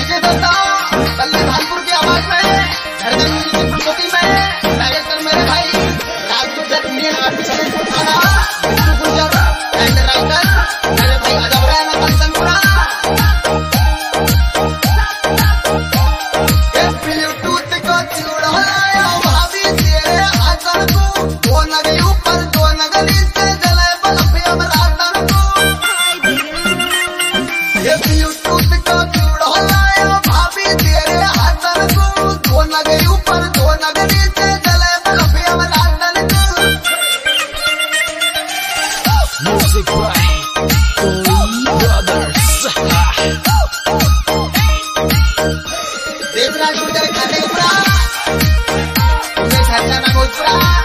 DJ दोता बल्ले भालपुर की आवाज में धड़कन म्यूजिक की प्रस्तुति में डायरेक्टर मेरे भाई राजपूत इंडियन आर्टिस्ट थाना गुजर एंड राइटर मेरे भाई अजब रैना कंसनपुरा। ब्लूटूथ को चुड़ाया भाभी तेरे हाथन को दो नग ऊपर दो नग नीचे जले बल्ब हम रातन को। ब्लूटूथ को चुड़ाया भाभी तेरे हाथन को दो नग ऊपर दो नग नीचे जले बल्ब हम रातन को। Music by Brothers. देवराज गुजर खाने उपरा खर्चा ना भोजपुरा।